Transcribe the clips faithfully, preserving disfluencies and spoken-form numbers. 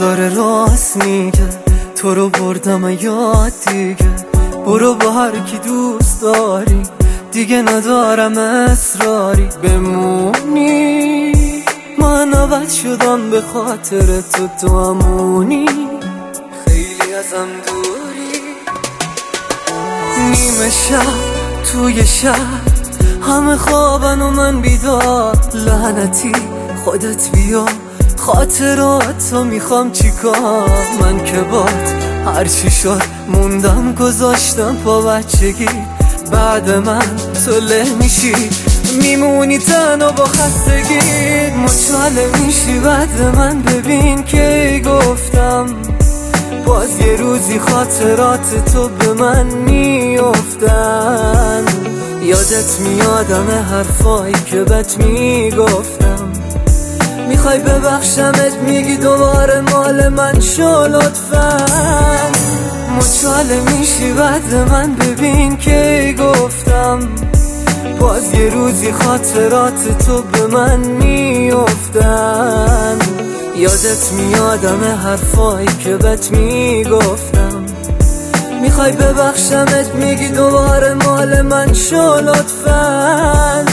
داره راست میگه، تو رو بردم یاد دیگه. برو با هر کی دوست داری، دیگه ندارم اصراری بمونی. من عوض شدم به خاطر تو، تو همونی، خیلی ازم دوری. نیمه شب توی شب همه خوابن و من بیدار. لعنتی خودت بیا، خاطراتو میخوام چیکار. من که بات هرچی شد موندم، گذاشتم پا بچگی. بعد من تو له میشی، میمونی تنها با خستگی. مچاله میشی بعد من، ببین که گفتم باز یه روزی خاطرات تو به من میافتن. یادت میادم حرفایی که بهت میگفتم، میخوای ببخشمت میگی دوباره مال من شو لطفاً. مچاله میشی بعد من، ببین که گفتم باز یه روزی خاطرات تو به من میافتن. یادت میادم حرفایی که بهت میگفتم، میخوای ببخشمت میگی دوباره مال من شو لطفاً.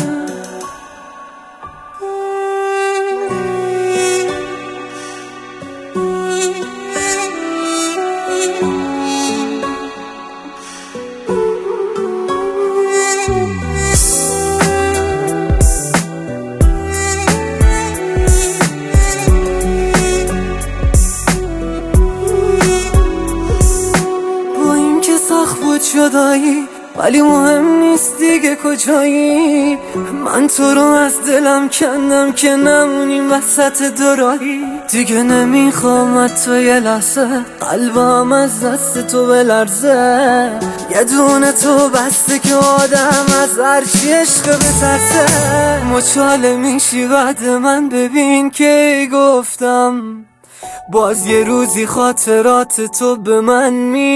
جدایی ولی مهم نیست دیگه کجایی. من تو رو از دلم کندم که نمونیم وسط دورایی. دیگه نمیخوام تو یه لحظه قلبم از دست تو بلرزه. یه دونه تو بسته که آدم از هرچی عشق بترسه. مچاله میشی بعد من، ببین که گفتم باز یه روزی خاطرات تو به من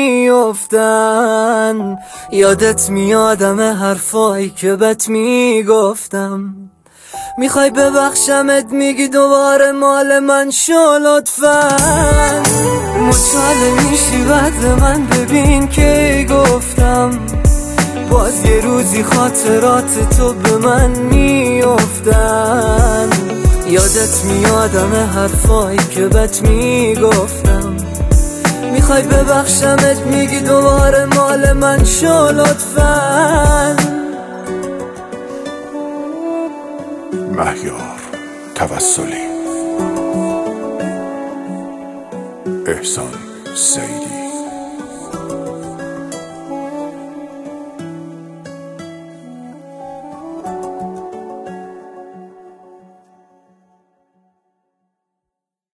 میافتن. یادت میادم حرفایی که بهت میگفتم، میخوای ببخشمت میگی دوباره مال من شو لطفاً. مچاله میشی بعد من، ببین که گفتم باز یه روزی خاطرات تو به من میافتن. یادت میادم حرفایی که بهت میگفتم، میخوای ببخشمت میگی دوباره مال من شو لطفاً. مهیار توسلی، احسان سیدی.